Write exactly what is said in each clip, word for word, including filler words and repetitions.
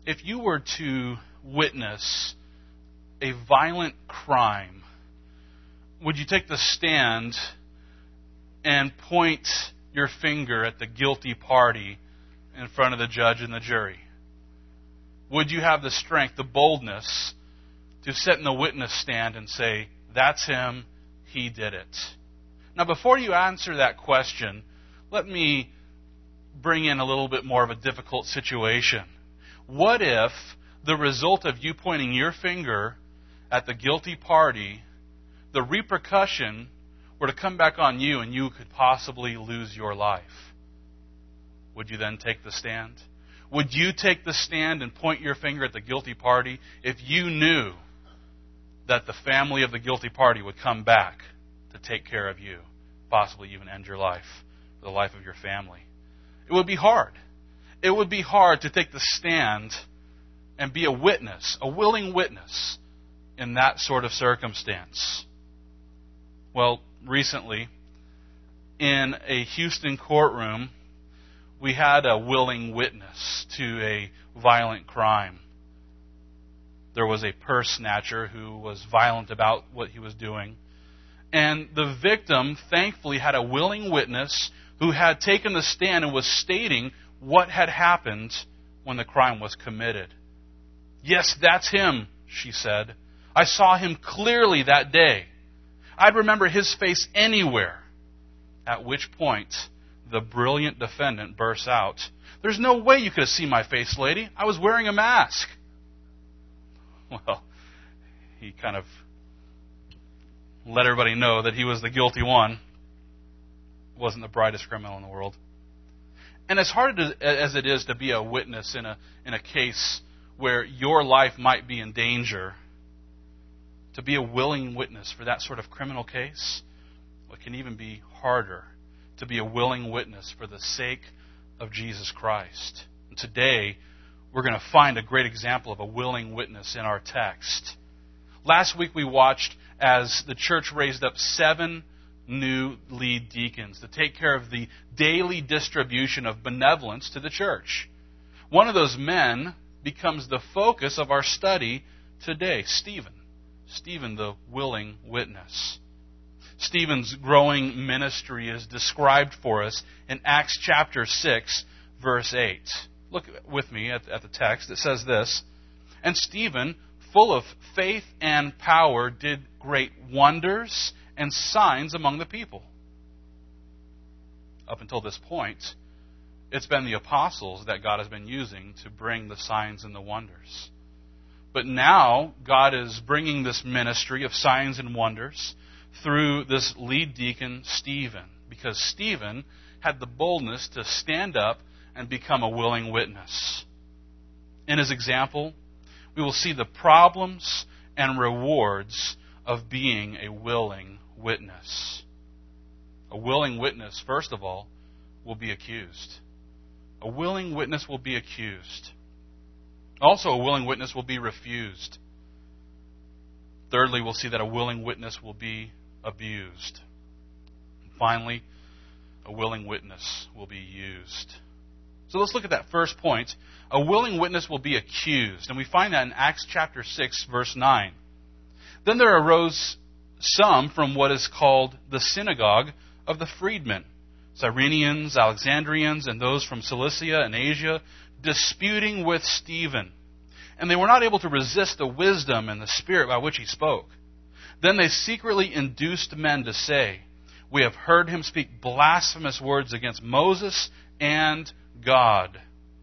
if you were to witness a violent crime, would you take the stand and point your finger at the guilty party in front of the judge and the jury? Would you have the strength, the boldness to sit in the witness stand and say, that's him, he did it? Now, before you answer that question, let me bring in a little bit more of a difficult situation. What if the result of you pointing your finger at the guilty party, the repercussion were to come back on you and you could possibly lose your life? Would you then take the stand? Would you take the stand and point your finger at the guilty party if you knew that the family of the guilty party would come back to take care of you, possibly even end your life, the life of your family? It would be hard. It would be hard to take the stand and be a witness, a willing witness in that sort of circumstance. Well, recently, in a Houston courtroom, we had a willing witness to a violent crime. There was a purse snatcher who was violent about what he was doing. And the victim, thankfully, had a willing witness who had taken the stand and was stating what had happened when the crime was committed. Yes, that's him, she said. I saw him clearly that day. I'd remember his face anywhere. At which point, the brilliant defendant bursts out, "There's no way you could have seen my face, lady. I was wearing a mask." Well, he kind of let everybody know that he was the guilty one. Wasn't the brightest criminal in the world. And as hard as it is to be a witness in a in a case where your life might be in danger, to be a willing witness for that sort of criminal case, it can even be harder to be a willing witness for the sake of Jesus Christ. And today, we're going to find a great example of a willing witness in our text. Last week we watched as the church raised up seven new lead deacons to take care of the daily distribution of benevolence to the church. One of those men becomes the focus of our study today, Stephen. Stephen, the willing witness. Stephen's growing ministry is described for us in Acts chapter six, verse eight. Look with me at, at the text. It says this, "And Stephen, full of faith and power, did great wonders and signs among the people." Up until this point, it's been the apostles that God has been using to bring the signs and the wonders. But now, God is bringing this ministry of signs and wonders through this lead deacon, Stephen, because Stephen had the boldness to stand up and become a willing witness. In his example, we will see the problems and rewards of being a willing witness. A willing witness, first of all, will be accused. A willing witness will be accused. Also, a willing witness will be refused. Thirdly, we'll see that a willing witness will be abused. And finally, a willing witness will be used. So let's look at that first point. A willing witness will be accused. And we find that in Acts chapter six, verse nine. "Then there arose some from what is called the synagogue of the freedmen, Cyrenians, Alexandrians, and those from Cilicia and Asia, disputing with Stephen. And they were not able to resist the wisdom and the spirit by which he spoke. Then they secretly induced men to say, 'We have heard him speak blasphemous words against Moses and God.'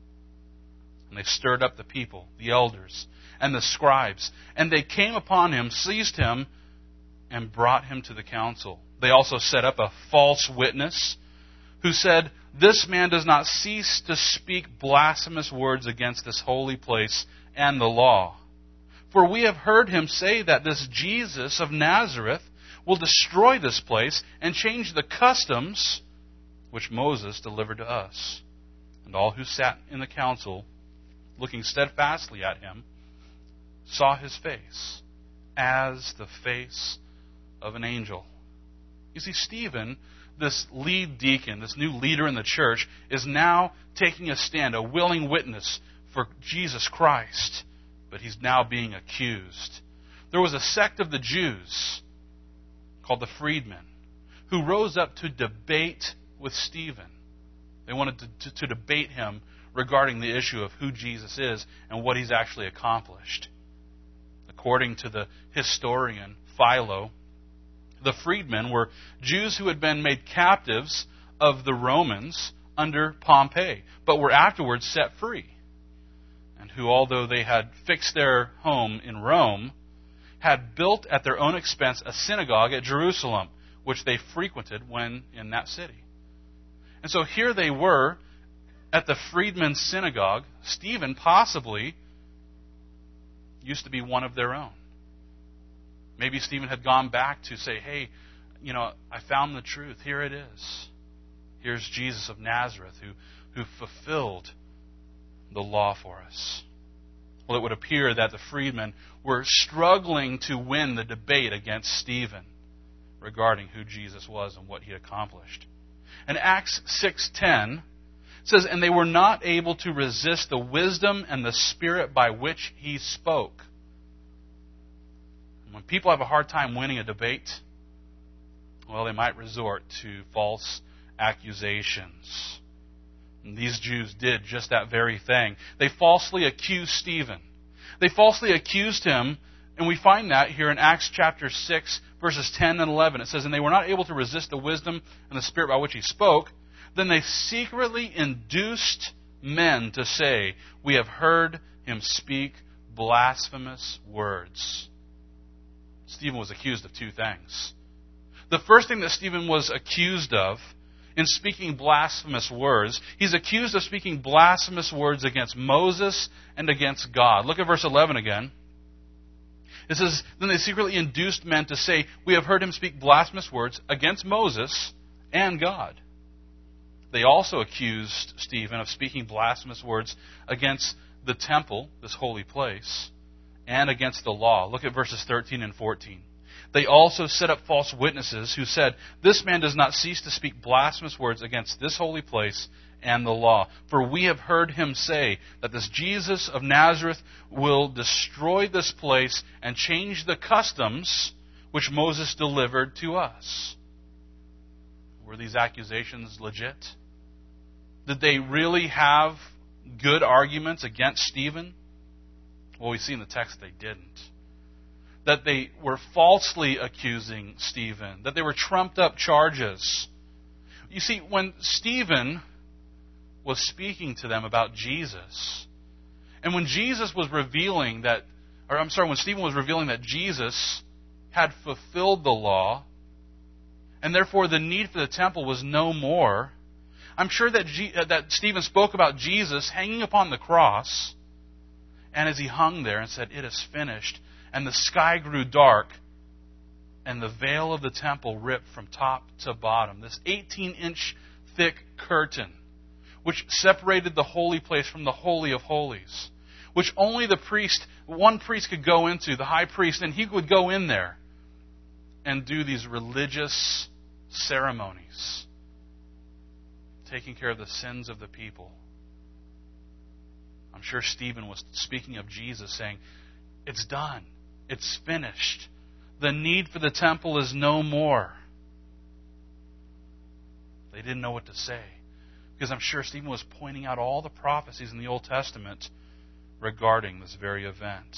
And they stirred up the people, the elders, and the scribes. And they came upon him, seized him, and brought him to the council. They also set up a false witness who said, 'This man does not cease to speak blasphemous words against this holy place and the law. For we have heard him say that this Jesus of Nazareth will destroy this place and change the customs which Moses delivered to us.' And all who sat in the council, looking steadfastly at him, saw his face as the face of an angel." You see, Stephen, this lead deacon, this new leader in the church, is now taking a stand, a willing witness for Jesus Christ, but he's now being accused. There was a sect of the Jews called the Freedmen who rose up to debate with Stephen. They wanted to, to, to debate him regarding the issue of who Jesus is and what he's actually accomplished. According to the historian Philo, the freedmen were Jews who had been made captives of the Romans under Pompey, but were afterwards set free, and who, although they had fixed their home in Rome, had built at their own expense a synagogue at Jerusalem, which they frequented when in that city. And so here they were at the freedmen's synagogue. Stephen possibly used to be one of their own. Maybe Stephen had gone back to say, hey, you know, I found the truth. Here it is. Here's Jesus of Nazareth who, who fulfilled the law for us. Well, it would appear that the freedmen were struggling to win the debate against Stephen regarding who Jesus was and what he accomplished. And Acts six ten says, and they were not able to resist the wisdom and the spirit by which he spoke. When people have a hard time winning a debate, well, they might resort to false accusations. And these Jews did just that very thing. They falsely accused Stephen. They falsely accused him, and we find that here in Acts chapter six, verses ten and eleven. It says, and they were not able to resist the wisdom and the spirit by which he spoke. Then they secretly induced men to say, we have heard him speak blasphemous words. Stephen was accused of two things. The first thing that Stephen was accused of in speaking blasphemous words, he's accused of speaking blasphemous words against Moses and against God. Look at verse eleven again. It says, then they secretly induced men to say, we have heard him speak blasphemous words against Moses and God. They also accused Stephen of speaking blasphemous words against the temple, this holy place, and against the law. Look at verses thirteen and fourteen. They also set up false witnesses who said, this man does not cease to speak blasphemous words against this holy place and the law. For we have heard him say that this Jesus of Nazareth will destroy this place and change the customs which Moses delivered to us. Were these accusations legit? Did they really have good arguments against Stephen? Well, we see in the text they didn't. That they were falsely accusing Stephen. That they were trumped up charges. You see, when Stephen was speaking to them about Jesus, and when Jesus was revealing that, or I'm sorry, when Stephen was revealing that Jesus had fulfilled the law, and therefore the need for the temple was no more, I'm sure that, G, uh, that Stephen spoke about Jesus hanging upon the cross, and as he hung there and said, it is finished, and the sky grew dark, and the veil of the temple ripped from top to bottom. This eighteen-inch thick curtain, which separated the holy place from the Holy of Holies, which only the priest, one priest could go into, the high priest, and he would go in there and do these religious ceremonies, taking care of the sins of the people. I'm sure Stephen was speaking of Jesus, saying, it's done. It's finished. The need for the temple is no more. They didn't know what to say, because I'm sure Stephen was pointing out all the prophecies in the Old Testament regarding this very event.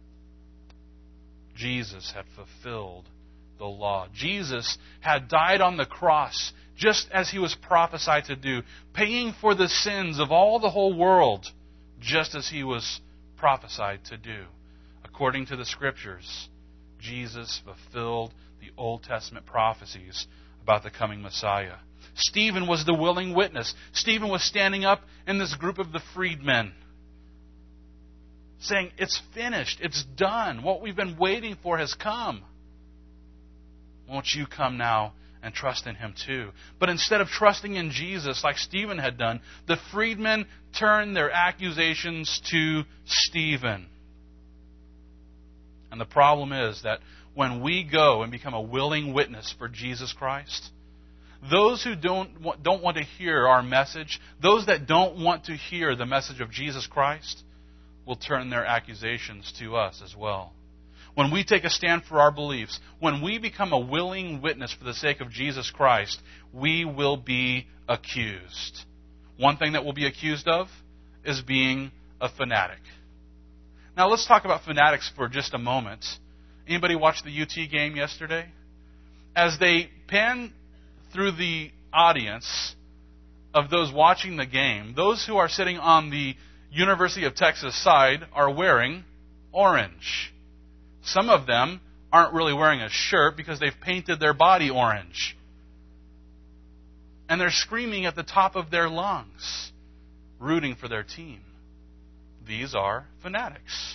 Jesus had fulfilled the law. Jesus had died on the cross just as he was prophesied to do, paying for the sins of all the whole world just as he was prophesied to do. According to the Scriptures, Jesus fulfilled the Old Testament prophecies about the coming Messiah. Stephen was the willing witness. Stephen was standing up in this group of the freedmen, saying, it's finished, it's done. What we've been waiting for has come. Won't you come now and trust in him too? But instead of trusting in Jesus like Stephen had done, the freedmen turned their accusations to Stephen. And the problem is that when we go and become a willing witness for Jesus Christ, those who don't want, don't want to hear our message, those that don't want to hear the message of Jesus Christ, will turn their accusations to us as well. When we take a stand for our beliefs, when we become a willing witness for the sake of Jesus Christ, we will be accused. One thing that we'll be accused of is being a fanatic. Now let's talk about fanatics for just a moment. Anybody watch the U T game yesterday? As they pan through the audience of those watching the game, those who are sitting on the University of Texas side are wearing orange. Some of them aren't really wearing a shirt because they've painted their body orange. And they're screaming at the top of their lungs, rooting for their team. These are fanatics.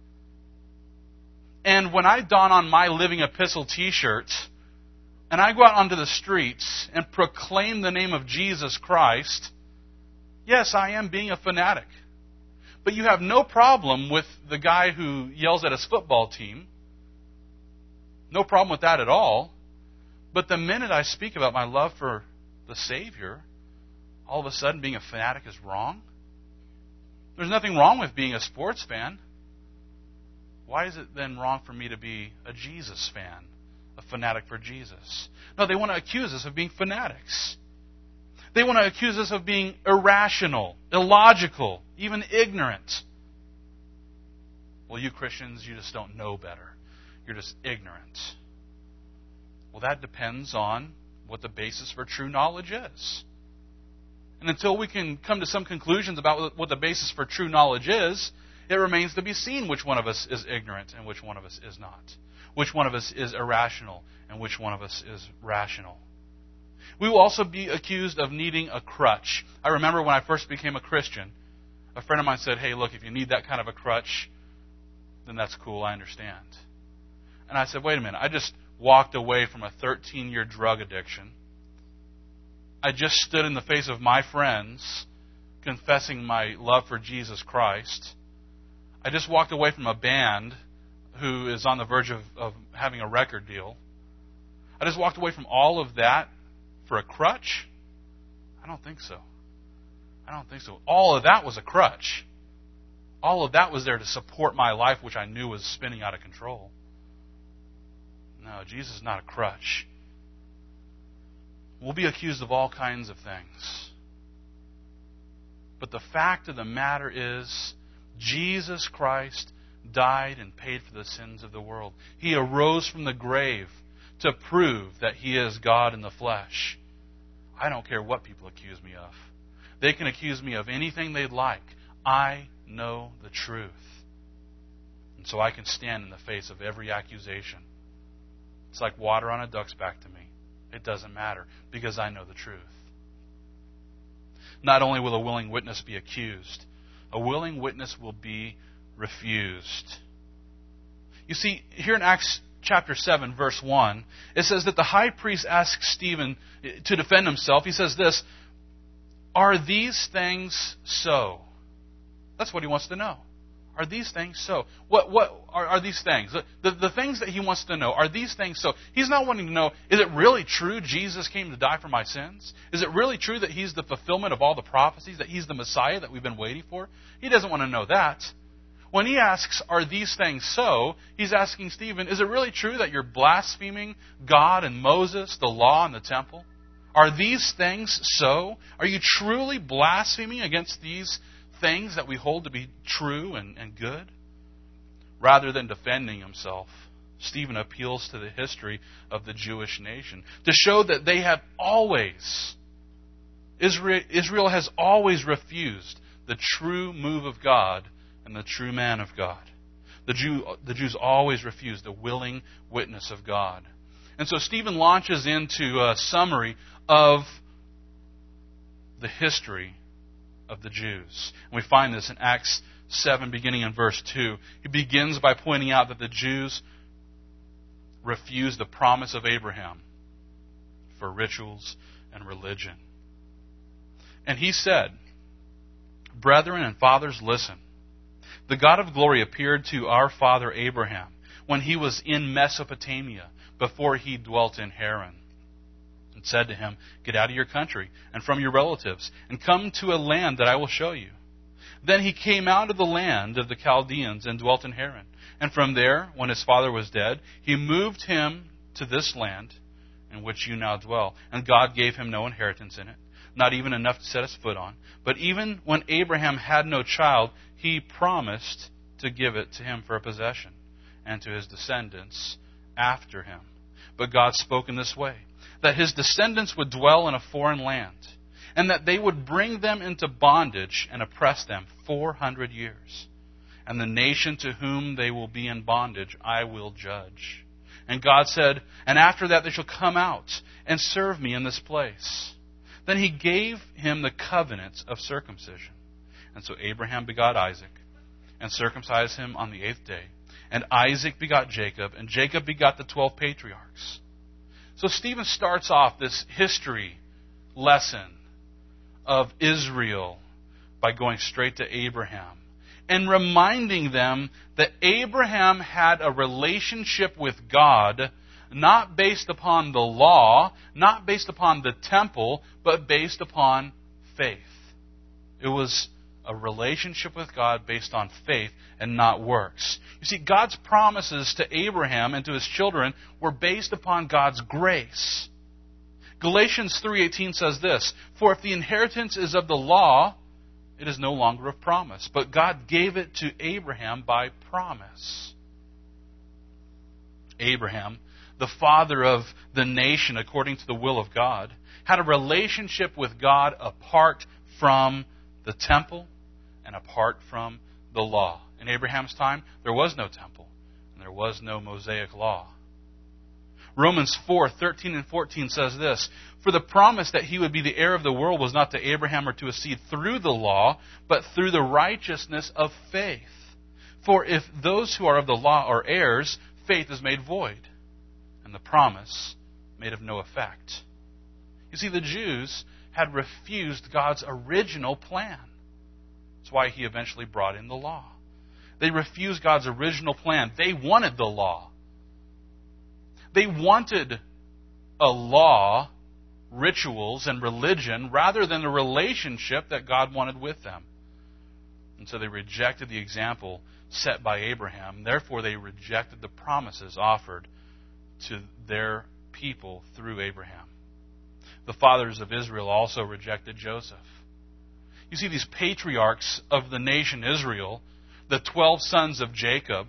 And when I don on my Living Epistle t-shirt, and I go out onto the streets and proclaim the name of Jesus Christ, yes, I am being a fanatic. But you have no problem with the guy who yells at his football team. No problem with that at all. But the minute I speak about my love for the Savior, all of a sudden being a fanatic is wrong? There's nothing wrong with being a sports fan. Why is it then wrong for me to be a Jesus fan, a fanatic for Jesus? No, they want to accuse us of being fanatics. They want to accuse us of being irrational, illogical, even ignorant. Well, you Christians, you just don't know better. You're just ignorant. Well, that depends on what the basis for true knowledge is. And until we can come to some conclusions about what the basis for true knowledge is, it remains to be seen which one of us is ignorant and which one of us is not. Which one of us is irrational and which one of us is rational. We will also be accused of needing a crutch. I remember when I first became a Christian, a friend of mine said, hey, look, if you need that kind of a crutch, then that's cool, I understand. And I said, wait a minute, I just walked away from a thirteen-year drug addiction. I just stood in the face of my friends confessing my love for Jesus Christ. I just walked away from a band who is on the verge of, of having a record deal. I just walked away from all of that for a crutch? I don't think so. I don't think so. All of that was a crutch. All of that was there to support my life, which I knew was spinning out of control. No, Jesus is not a crutch. We'll be accused of all kinds of things. But the fact of the matter is, Jesus Christ died and paid for the sins of the world. He arose from the grave to prove that He is God in the flesh. I don't care what people accuse me of. They can accuse me of anything they'd like. I know the truth. And so I can stand in the face of every accusation. It's like water on a duck's back to me. It doesn't matter because I know the truth. Not only will a willing witness be accused, a willing witness will be refused. You see, here in Acts chapter seven, verse one, it says that the high priest asks Stephen to defend himself. He says this, are these things so? That's what he wants to know. Are these things so? What what are, are these things? The, the, the things that he wants to know, are these things so? He's not wanting to know, is it really true Jesus came to die for my sins? Is it really true that He's the fulfillment of all the prophecies, that He's the Messiah that we've been waiting for? He doesn't want to know that. When he asks, are these things so? He's asking Stephen, is it really true that you're blaspheming God and Moses, the law and the temple? Are these things so? Are you truly blaspheming against these things that we hold to be true and, and good? Rather than defending himself, Stephen appeals to the history of the Jewish nation to show that they have always, Israel, Israel has always refused the true move of God and the true man of God. The, Jew, the Jews always refused the willing witness of God. And so Stephen launches into a summary of the history of the Jews. And we find this in Acts seven, beginning in verse two. He begins by pointing out that the Jews refused the promise of Abraham for rituals and religion. And he said, brethren and fathers, listen. The God of glory appeared to our father Abraham when he was in Mesopotamia, before he dwelt in Haran. and said to him, "Get out of your country and from your relatives, and come to a land that I will show you." Then he came out of the land of the Chaldeans and dwelt in Haran. And from there, when his father was dead, he moved him to this land in which you now dwell. And God gave him no inheritance in it, not even enough to set his foot on. But even when Abraham had no child, he promised to give it to him for a possession, and to his descendants after him. But God spoke in this way, that his descendants would dwell in a foreign land, and that they would bring them into bondage and oppress them four hundred years. And the nation to whom they will be in bondage I will judge. And God said, "And after that they shall come out and serve me in this place." Then he gave him the covenant of circumcision. And so Abraham begot Isaac, and circumcised him on the eighth day. And Isaac begot Jacob, and Jacob begot the twelve patriarchs. So Stephen starts off this history lesson of Israel by going straight to Abraham and reminding them that Abraham had a relationship with God not based upon the law, not based upon the temple, but based upon faith. It was a relationship with God based on faith and not works. You see, God's promises to Abraham and to his children were based upon God's grace. Galatians three eighteen says this, "For if the inheritance is of the law, it is no longer of promise, but God gave it to Abraham by promise." Abraham, the father of the nation according to the will of God, had a relationship with God apart from the temple and apart from the law. In Abraham's time, there was no temple and there was no Mosaic law. Romans four thirteen and fourteen says this, "For the promise that he would be the heir of the world was not to Abraham or to his seed through the law, but through the righteousness of faith. For if those who are of the law are heirs, faith is made void, and the promise made of no effect." You see, the Jews had refused God's original plan. That's why he eventually brought in the law. They refused God's original plan. They wanted the law. They wanted a law, rituals, and religion rather than the relationship that God wanted with them. And so they rejected the example set by Abraham. Therefore, they rejected the promises offered to their people through Abraham. The fathers of Israel also rejected Joseph. You see, these patriarchs of the nation Israel, the twelve sons of Jacob,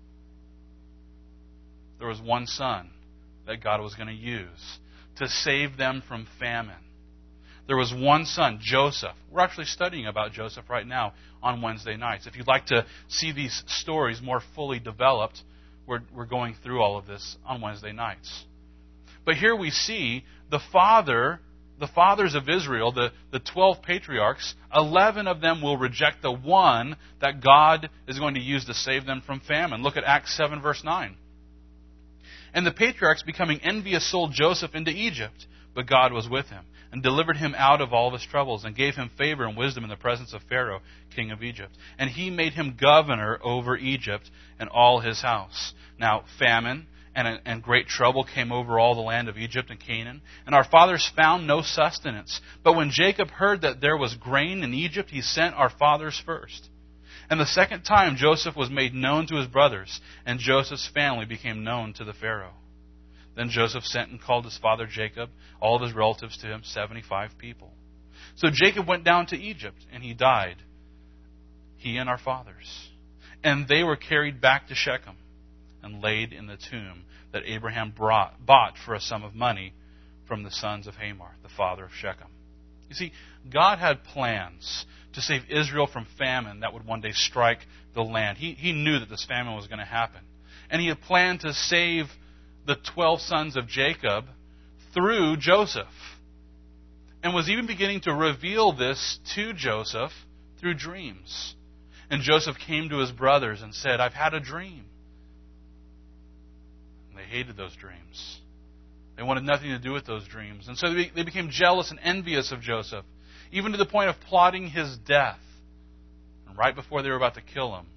there was one son that God was going to use to save them from famine. There was one son, Joseph. We're actually studying about Joseph right now on Wednesday nights. If you'd like to see these stories more fully developed, we're, we're going through all of this on Wednesday nights. But here we see the father, the fathers of Israel, the, the twelve patriarchs, eleven of them will reject the one that God is going to use to save them from famine. Look at Acts seven, verse nine. "And the patriarchs, becoming envious, sold Joseph into Egypt. But God was with him, and delivered him out of all of his troubles, and gave him favor and wisdom in the presence of Pharaoh, king of Egypt. And he made him governor over Egypt and all his house." Now, famine and, and great trouble came over all the land of Egypt and Canaan. And our fathers found no sustenance. But when Jacob heard that there was grain in Egypt, he sent our fathers first. And the second time Joseph was made known to his brothers, and Joseph's family became known to the Pharaoh. Then Joseph sent and called his father Jacob, all of his relatives to him, seventy-five people. So Jacob went down to Egypt, and he died, he and our fathers. And they were carried back to Shechem and laid in the tomb that Abraham brought, bought for a sum of money from the sons of Hamor, the father of Shechem. You see, God had plans to save Israel from famine that would one day strike the land. He, he knew that this famine was going to happen. And he had planned to save the twelve sons of Jacob through Joseph. And was even beginning to reveal this to Joseph through dreams. And Joseph came to his brothers and said, "I've had a dream." And they hated those dreams. They wanted nothing to do with those dreams. And so they became jealous and envious of Joseph, even to the point of plotting his death. And right before they were about to kill him,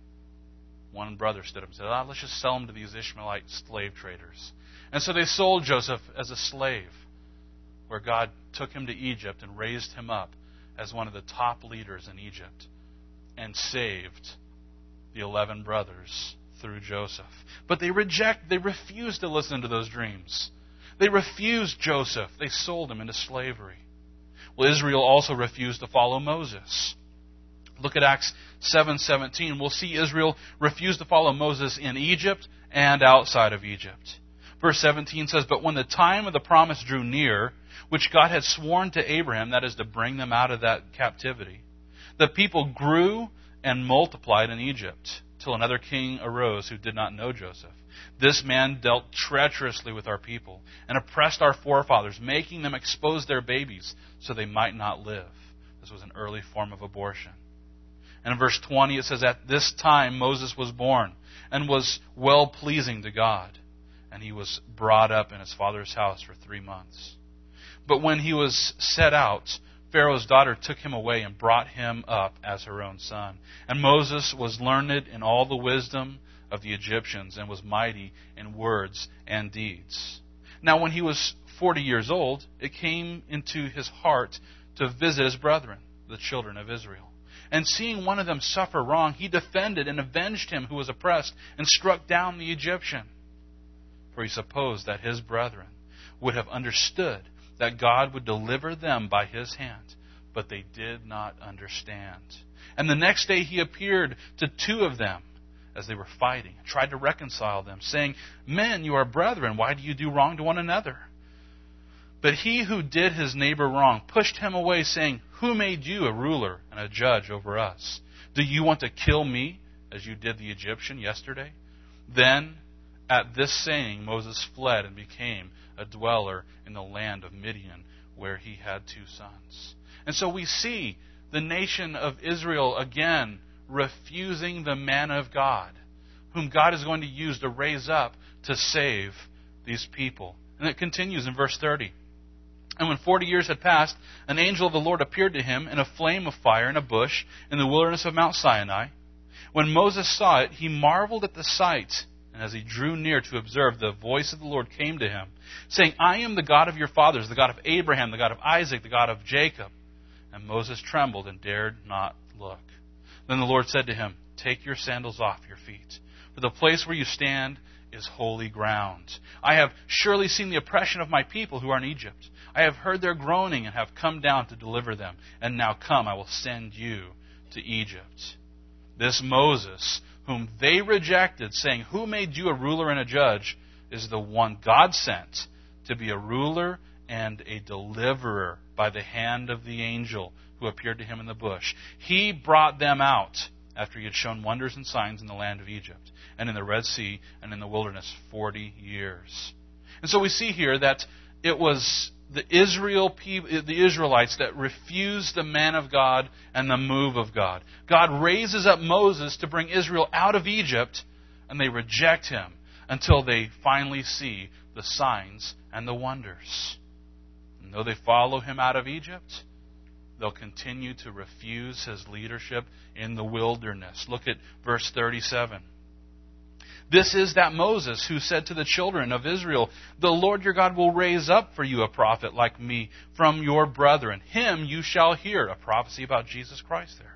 one brother stood up and said, ah, let's just sell him to these Ishmaelite slave traders. And so they sold Joseph as a slave where God took him to Egypt and raised him up as one of the top leaders in Egypt and saved the eleven brothers through Joseph. But they reject, they refused to listen to those dreams. They refused Joseph. They sold him into slavery. Well, Israel also refused to follow Moses. Look at Acts seven seventeen. We'll see Israel refused to follow Moses in Egypt and outside of Egypt. Verse seventeen says, "But when the time of the promise drew near, which God had sworn to Abraham, that is to bring them out of that captivity, the people grew and multiplied in Egypt, till another king arose who did not know Joseph. This man dealt treacherously with our people and oppressed our forefathers, making them expose their babies so they might not live." This was an early form of abortion. And in verse twenty it says, "At this time Moses was born and was well-pleasing to God, and he was brought up in his father's house for three months. But when he was set out, Pharaoh's daughter took him away and brought him up as her own son. And Moses was learned in all the wisdom of the Egyptians and was mighty in words and deeds. Now when he was forty years old, it came into his heart to visit his brethren, the children of Israel. And seeing one of them suffer wrong, he defended and avenged him who was oppressed and struck down the Egyptian. For he supposed that his brethren would have understood that God would deliver them by his hand, but they did not understand. And the next day he appeared to two of them as they were fighting, and tried to reconcile them, saying, 'Men, you are brethren, why do you do wrong to one another?' But he who did his neighbor wrong pushed him away, saying, 'Who made you a ruler and a judge over us? Do you want to kill me as you did the Egyptian yesterday?' Then at this saying Moses fled and became a dweller in the land of Midian, where he had two sons." And so we see the nation of Israel again refusing the man of God, whom God is going to use to raise up to save these people. And it continues in verse thirty. "And when forty years had passed, an angel of the Lord appeared to him in a flame of fire in a bush in the wilderness of Mount Sinai. When Moses saw it, he marveled at the sight. And as he drew near to observe, the voice of the Lord came to him, saying, 'I am the God of your fathers, the God of Abraham, the God of Isaac, the God of Jacob.' And Moses trembled and dared not look. Then the Lord said to him, 'Take your sandals off your feet, for the place where you stand is holy ground. I have surely seen the oppression of my people who are in Egypt. I have heard their groaning and have come down to deliver them. And now come, I will send you to Egypt.' This Moses, whom they rejected, saying, 'Who made you a ruler and a judge?' is the one God sent to be a ruler and a deliverer by the hand of the angel who appeared to him in the bush. He brought them out after he had shown wonders and signs in the land of Egypt and in the Red Sea and in the wilderness forty years." And so we see here that it was the Israel, the Israelites that refused the man of God and the move of God. God raises up Moses to bring Israel out of Egypt, and they reject him until they finally see the signs and the wonders. And though they follow him out of Egypt, they'll continue to refuse his leadership in the wilderness. Look at verse thirty-seven. "This is that Moses who said to the children of Israel, 'The Lord your God will raise up for you a prophet like me from your brethren. Him you shall hear.'" A prophecy about Jesus Christ there.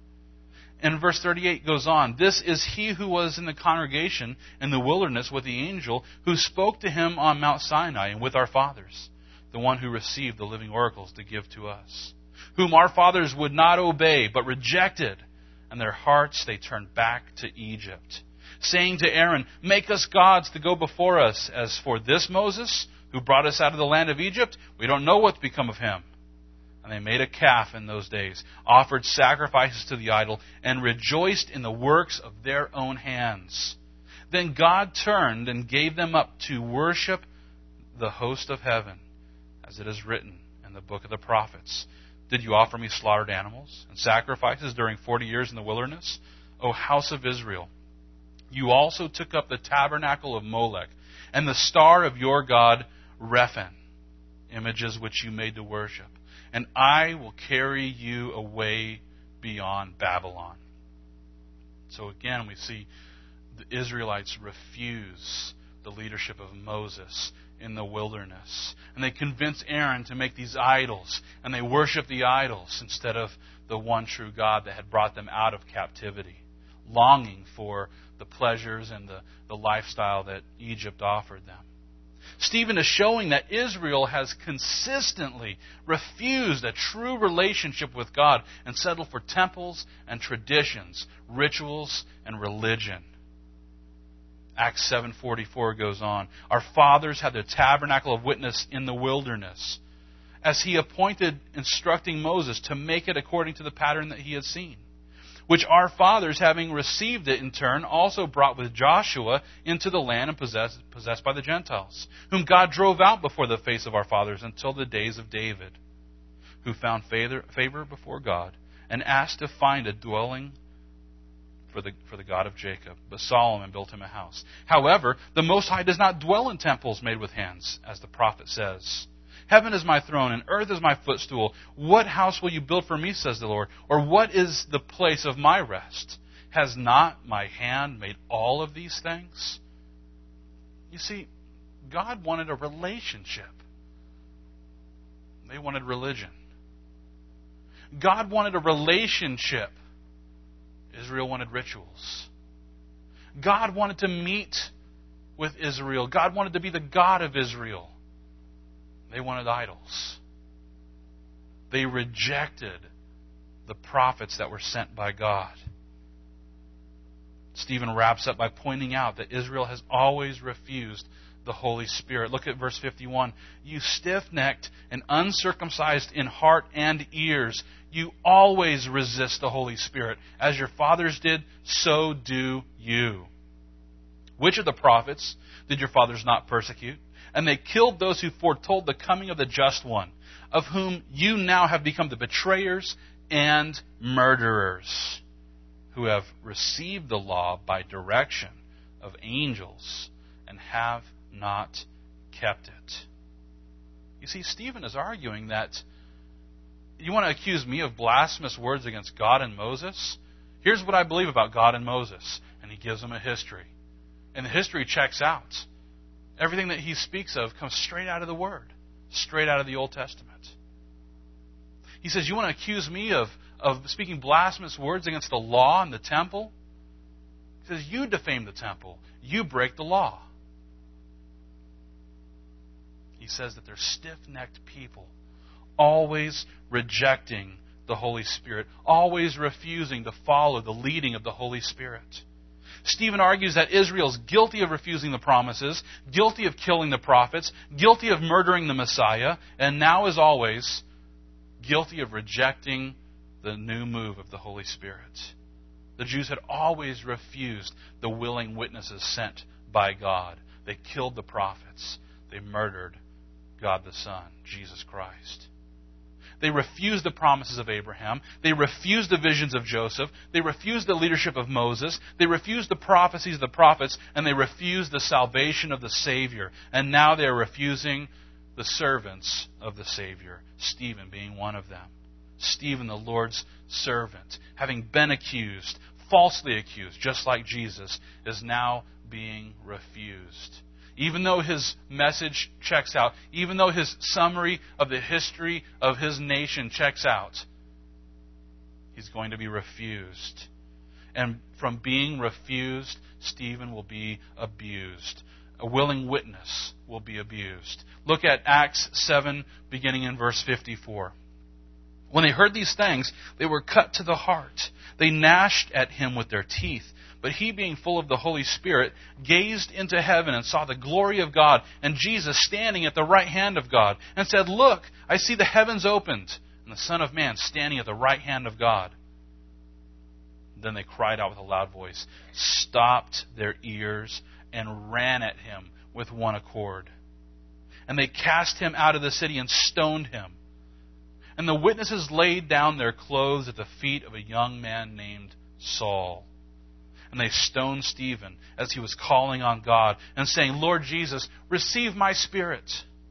And verse thirty-eight goes on, "This is he who was in the congregation in the wilderness with the angel who spoke to him on Mount Sinai and with our fathers, the one who received the living oracles to give to us, whom our fathers would not obey, but rejected, and their hearts they turned back to Egypt, saying to Aaron, 'Make us gods to go before us. As for this Moses, who brought us out of the land of Egypt, we don't know what's become of him.' And they made a calf in those days, offered sacrifices to the idol, and rejoiced in the works of their own hands. Then God turned and gave them up to worship the host of heaven, as it is written in the book of the prophets. 'Did you offer me slaughtered animals and sacrifices during forty years in the wilderness, O house of Israel? You also took up the tabernacle of Molech and the star of your god Rephan, images which you made to worship. And I will carry you away beyond Babylon.'" So again, we see the Israelites refuse the leadership of Moses in the wilderness. And they convince Aaron to make these idols, and they worship the idols instead of the one true God that had brought them out of captivity, longing for the pleasures and the, the lifestyle that Egypt offered them. Stephen is showing that Israel has consistently refused a true relationship with God and settled for temples and traditions, rituals and religion. Acts seven forty-four goes on. Our fathers had the tabernacle of witness in the wilderness, as he appointed, instructing Moses to make it according to the pattern that he had seen, which our fathers, having received it in turn, also brought with Joshua into the land and possessed, possessed by the Gentiles, whom God drove out before the face of our fathers until the days of David, who found favor, favor before God and asked to find a dwelling for the, for the God of Jacob. But Solomon built him a house. However, the Most High does not dwell in temples made with hands, as the prophet says. Heaven is my throne, and earth is my footstool. What house will you build for me, says the Lord? Or what is the place of my rest? Has not my hand made all of these things? You see, God wanted a relationship. They wanted religion. God wanted a relationship. Israel wanted rituals. God wanted to meet with Israel. God wanted to be the God of Israel. They wanted idols. They rejected the prophets that were sent by God. Stephen wraps up by pointing out that Israel has always refused the Holy Spirit. Look at verse fifty-one. You stiff-necked and uncircumcised in heart and ears, you always resist the Holy Spirit. As your fathers did, so do you. Which of the prophets did your fathers not persecute? And they killed those who foretold the coming of the Just One, of whom you now have become the betrayers and murderers, who have received the law by direction of angels and have not kept it. You see, Stephen is arguing that you want to accuse me of blasphemous words against God and Moses? Here's what I believe about God and Moses. And he gives them a history. And the history checks out. Everything that he speaks of comes straight out of the Word, straight out of the Old Testament. He says, you want to accuse me of, of speaking blasphemous words against the law and the temple? He says, you defame the temple. You break the law. He says that they're stiff-necked people, always rejecting the Holy Spirit, always refusing to follow the leading of the Holy Spirit. Stephen argues that Israel is guilty of refusing the promises, guilty of killing the prophets, guilty of murdering the Messiah, and now, as always, guilty of rejecting the new move of the Holy Spirit. The Jews had always refused the willing witnesses sent by God. They killed the prophets. They murdered God the Son, Jesus Christ. They refused the promises of Abraham. They refused the visions of Joseph. They refused the leadership of Moses. They refused the prophecies of the prophets. And they refused the salvation of the Savior. And now they are refusing the servants of the Savior, Stephen being one of them. Stephen, the Lord's servant, having been accused, falsely accused, just like Jesus, is now being refused. Even though his message checks out, even though his summary of the history of his nation checks out, he's going to be refused. And from being refused, Stephen will be abused. A willing witness will be abused. Look at Acts seven, beginning in verse fifty-four. When they heard these things, they were cut to the heart. They gnashed at him with their teeth. But he, being full of the Holy Spirit, gazed into heaven and saw the glory of God and Jesus standing at the right hand of God, and said, Look, I see the heavens opened, and the Son of Man standing at the right hand of God. Then they cried out with a loud voice, stopped their ears, and ran at him with one accord. And they cast him out of the city and stoned him. And the witnesses laid down their clothes at the feet of a young man named Saul. And they stoned Stephen as he was calling on God and saying, Lord Jesus, receive my spirit.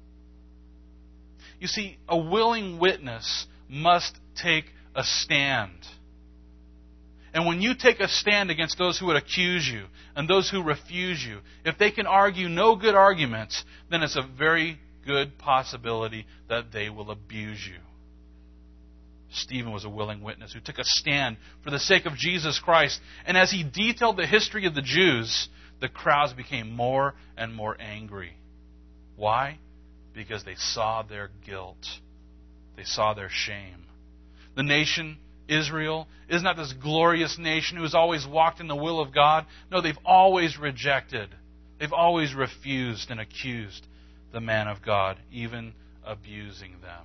You see, a willing witness must take a stand. And when you take a stand against those who would accuse you and those who refuse you, if they can argue no good arguments, then it's a very good possibility that they will abuse you. Stephen was a willing witness who took a stand for the sake of Jesus Christ. And as he detailed the history of the Jews, the crowds became more and more angry. Why? Because they saw their guilt. They saw their shame. The nation Israel is not this glorious nation who has always walked in the will of God. No, they've always rejected. They've always refused and accused the man of God, even abusing them.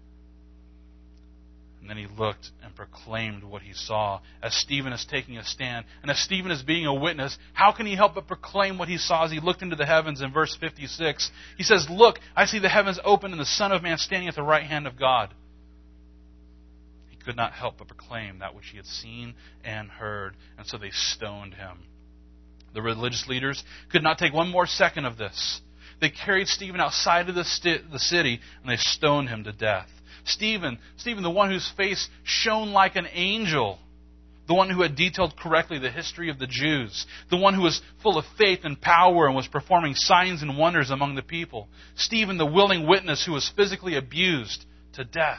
And then he looked and proclaimed what he saw. As Stephen is taking a stand, and as Stephen is being a witness, how can he help but proclaim what he saw as he looked into the heavens in verse fifty-six? He says, "Look, I see the heavens open and the Son of Man standing at the right hand of God." He could not help but proclaim that which he had seen and heard, and so they stoned him. The religious leaders could not take one more second of this. They carried Stephen outside of the, st- the city, and they stoned him to death. Stephen, Stephen, the one whose face shone like an angel, the one who had detailed correctly the history of the Jews, the one who was full of faith and power and was performing signs and wonders among the people. Stephen, the willing witness who was physically abused to death.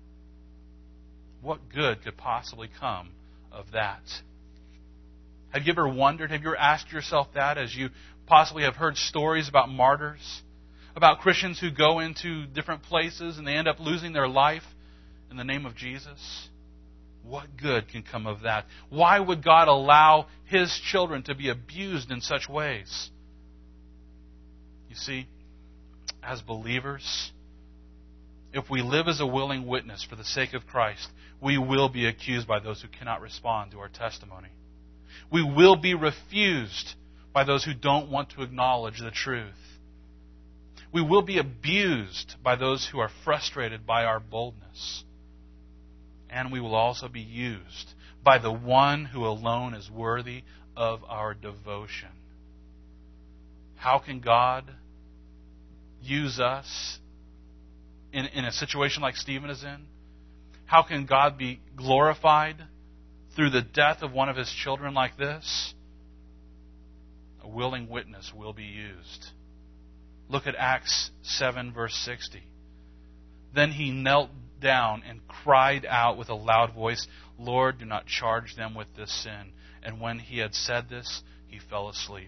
What good could possibly come of that? Have you ever wondered, have you ever asked yourself that as you possibly have heard stories about martyrs? About Christians who go into different places and they end up losing their life in the name of Jesus? What good can come of that? Why would God allow His children to be abused in such ways? You see, as believers, if we live as a willing witness for the sake of Christ, we will be accused by those who cannot respond to our testimony. We will be refused by those who don't want to acknowledge the truth. We will be abused by those who are frustrated by our boldness. And we will also be used by the one who alone is worthy of our devotion. How can God use us in, in a situation like Stephen is in? How can God be glorified through the death of one of His children like this? A willing witness will be used. Look at Acts seven, verse sixty. Then he knelt down and cried out with a loud voice, "Lord, do not charge them with this sin." And when he had said this, he fell asleep.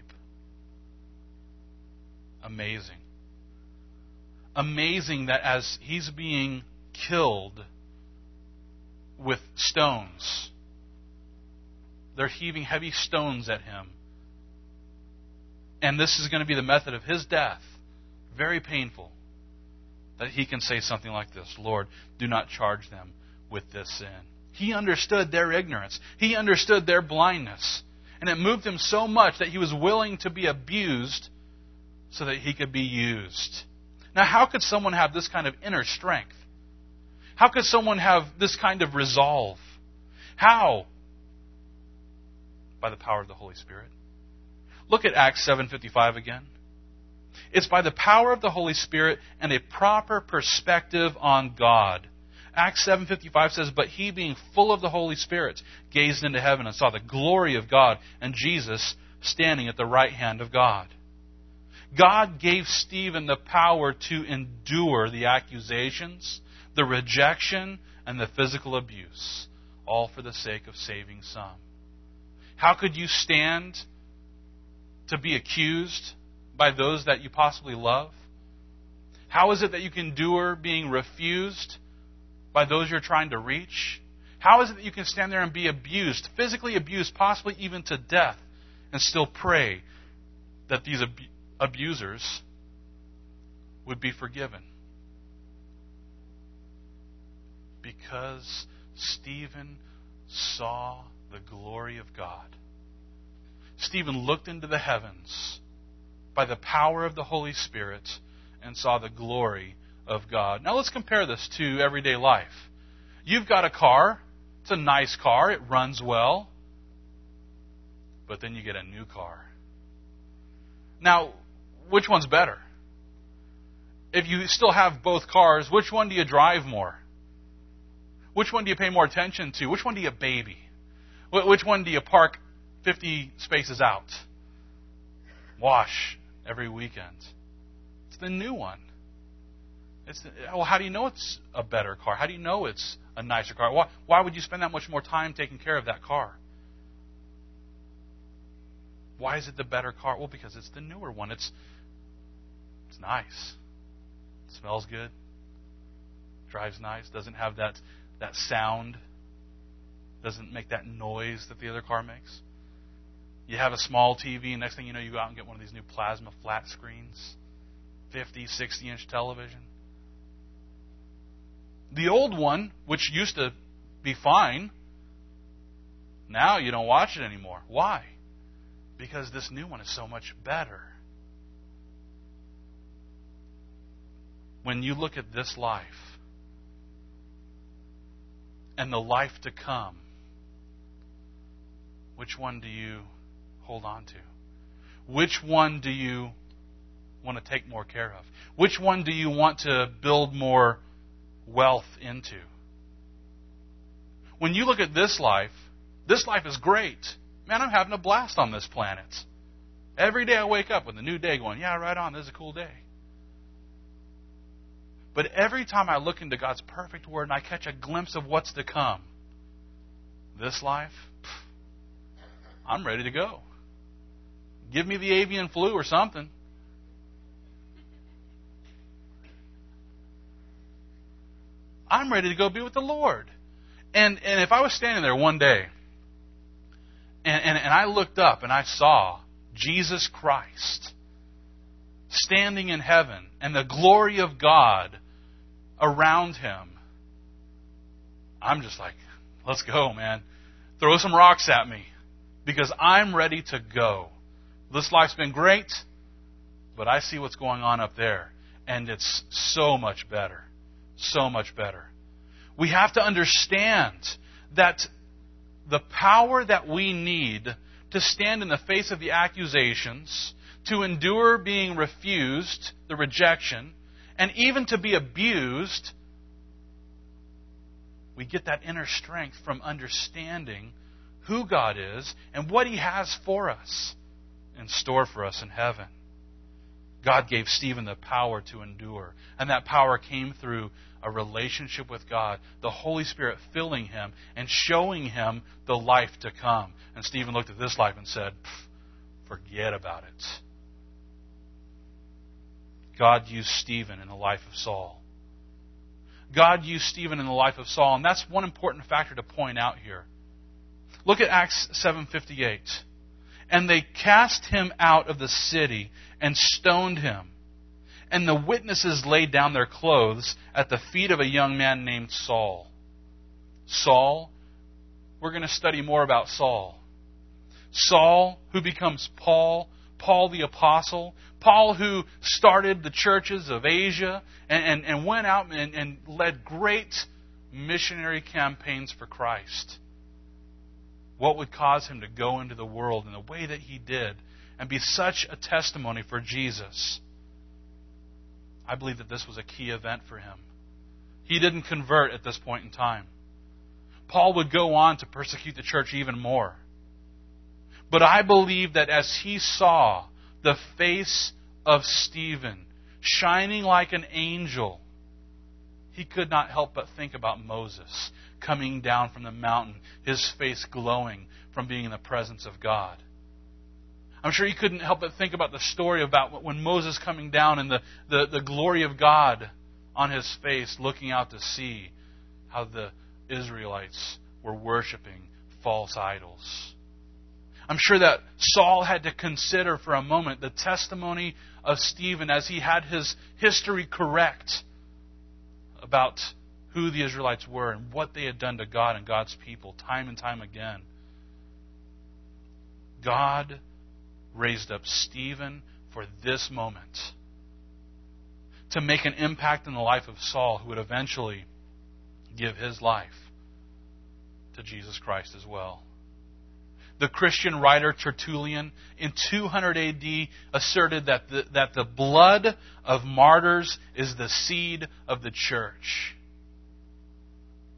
Amazing. Amazing that as he's being killed with stones, they're heaving heavy stones at him. And this is going to be the method of his death. Very painful. That he can say something like this, "Lord, do not charge them with this sin." He understood their ignorance. He understood their blindness. And it moved him so much that he was willing to be abused so that he could be used. Now, how could someone have this kind of inner strength? How could someone have this kind of resolve? How? By the power of the Holy Spirit. Look at Acts seven fifty-five again. It's by the power of the Holy Spirit and a proper perspective on God. Acts seven fifty-five says, "But he, being full of the Holy Spirit, gazed into heaven and saw the glory of God and Jesus standing at the right hand of God." God gave Stephen the power to endure the accusations, the rejection, and the physical abuse, all for the sake of saving some. How could you stand to be accused by those that you possibly love? How is it that you can endure being refused by those you're trying to reach? How is it that you can stand there and be abused, physically abused, possibly even to death, and still pray that these ab- abusers would be forgiven? Because Stephen saw the glory of God. Stephen looked into the heavens by the power of the Holy Spirit and saw the glory of God. Now let's compare this to everyday life. You've got a car. It's a nice car. It runs well. But then you get a new car. Now, which one's better? If you still have both cars, which one do you drive more? Which one do you pay more attention to? Which one do you baby? Which one do you park fifty spaces out? Wash every weekend. It's the new one. It's the, well, how do you know it's a better car? How do you know it's a nicer car? Why, why would you spend that much more time taking care of that car? Why is it the better car? Well, because it's the newer one. It's it's nice. It smells good. Drives nice. Doesn't have that that sound. Doesn't make that noise that the other car makes. You have a small T V, and next thing you know, you go out and get one of these new plasma flat screens. fifty, sixty inch television. The old one, which used to be fine, now you don't watch it anymore. Why? Because this new one is so much better. When you look at this life and the life to come, which one do you hold on to? Which one do you want to take more care of? Which one do you want to build more wealth into? When you look at this life, this life is great. Man, I'm having a blast on this planet. Every day I wake up with a new day going, yeah, right on, this is a cool day. But every time I look into God's perfect word and I catch a glimpse of what's to come, this life, I'm ready to go. Give me the avian flu or something. I'm ready to go be with the Lord. And and if I was standing there one day and, and, and I looked up and I saw Jesus Christ standing in heaven and the glory of God around him, I'm just like, let's go, man. Throw some rocks at me because I'm ready to go. This life's been great, but I see what's going on up there, and it's so much better. So much better. We have to understand that the power that we need to stand in the face of the accusations, to endure being refused, the rejection, and even to be abused, we get that inner strength from understanding who God is and what He has for us in store for us in heaven. God gave Stephen the power to endure, and that power came through a relationship with God, the Holy Spirit filling him and showing him the life to come. And Stephen looked at this life and said, forget about it. God used Stephen in the life of Saul. God used Stephen in the life of Saul, and that's one important factor to point out here. Look at Acts seven fifty-eight. And they cast him out of the city and stoned him. And the witnesses laid down their clothes at the feet of a young man named Saul. Saul, we're going to study more about Saul. Saul, who becomes Paul, Paul the Apostle, Paul who started the churches of Asia and, and, and went out and, and led great missionary campaigns for Christ. What would cause him to go into the world in the way that he did and be such a testimony for Jesus? I believe that this was a key event for him. He didn't convert at this point in time. Paul would go on to persecute the church even more. But I believe that as he saw the face of Stephen shining like an angel, he could not help but think about Moses coming down from the mountain, his face glowing from being in the presence of God. I'm sure he couldn't help but think about the story about when Moses coming down and the, the, the glory of God on his face, looking out to see how the Israelites were worshiping false idols. I'm sure that Saul had to consider for a moment the testimony of Stephen as he had his history correct about who the Israelites were and what they had done to God and God's people time and time again. God raised up Stephen for this moment to make an impact in the life of Saul, who would eventually give his life to Jesus Christ as well. The Christian writer Tertullian in two hundred A D asserted that the, that the blood of martyrs is the seed of the church.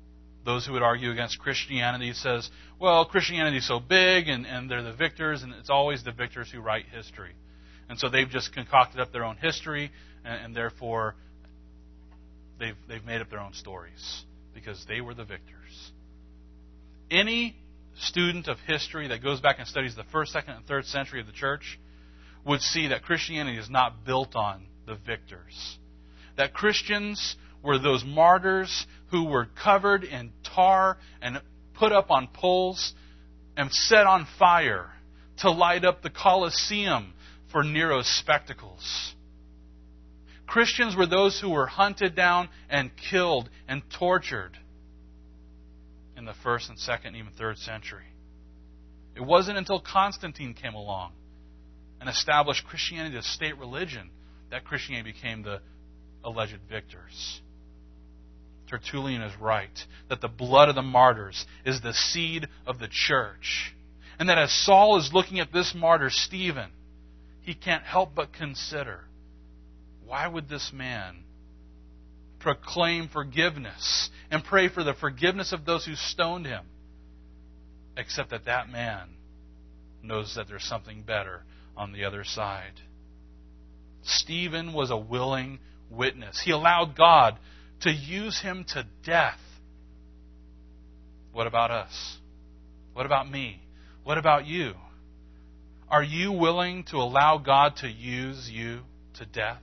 Those who would argue against Christianity says, well, Christianity is so big and, and they're the victors, and it's always the victors who write history. And so they've just concocted up their own history, and, and therefore they've, they've made up their own stories because they were the victors. Any student of history that goes back and studies the first, second, and third century of the church would see that Christianity is not built on the victors. That Christians were those martyrs who were covered in tar and put up on poles and set on fire to light up the Colosseum for Nero's spectacles. Christians were those who were hunted down and killed and tortured in the first and second and even third century. It wasn't until Constantine came along and established Christianity as state religion that Christianity became the alleged victors. Tertullian is right that the blood of the martyrs is the seed of the church. And that as Saul is looking at this martyr, Stephen, he can't help but consider, why would this man proclaim forgiveness and pray for the forgiveness of those who stoned him, except that that man knows that there's something better on the other side? Stephen was a willing witness. He allowed God to use him to death. What about us? What about me? What about you? Are you willing to allow God to use you to death?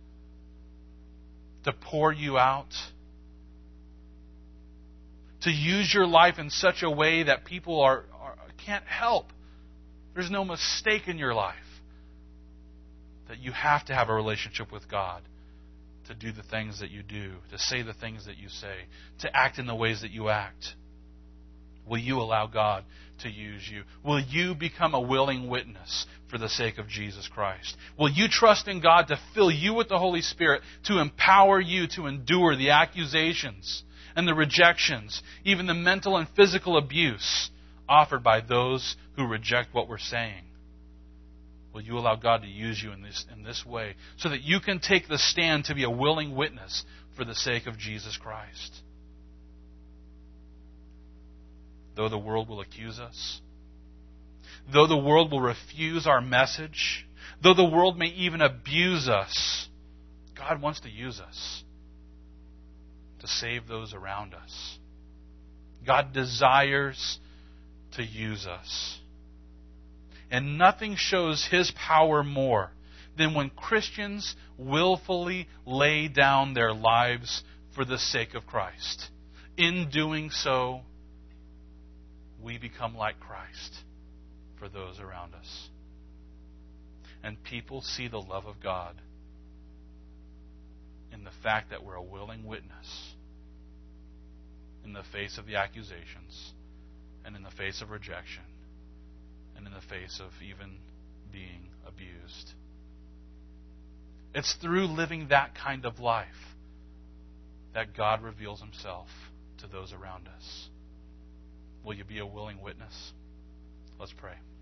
To pour you out? To use your life in such a way that people are, are can't help. There's no mistake in your life. That you have to have a relationship with God to do the things that you do, to say the things that you say, to act in the ways that you act. Will you allow God to use you? Will you become a willing witness for the sake of Jesus Christ? Will you trust in God to fill you with the Holy Spirit, to empower you to endure the accusations and the rejections, even the mental and physical abuse offered by those who reject what we're saying? Will you allow God to use you in this, in this way so that you can take the stand to be a willing witness for the sake of Jesus Christ? Though the world will accuse us, though the world will refuse our message, though the world may even abuse us, God wants to use us to save those around us. God desires to use us. And nothing shows His power more than when Christians willfully lay down their lives for the sake of Christ. In doing so, we become like Christ for those around us. And people see the love of God in the fact that we're a willing witness in the face of the accusations and in the face of rejection and in the face of even being abused. It's through living that kind of life that God reveals Himself to those around us. Will you be a willing witness? Let's pray.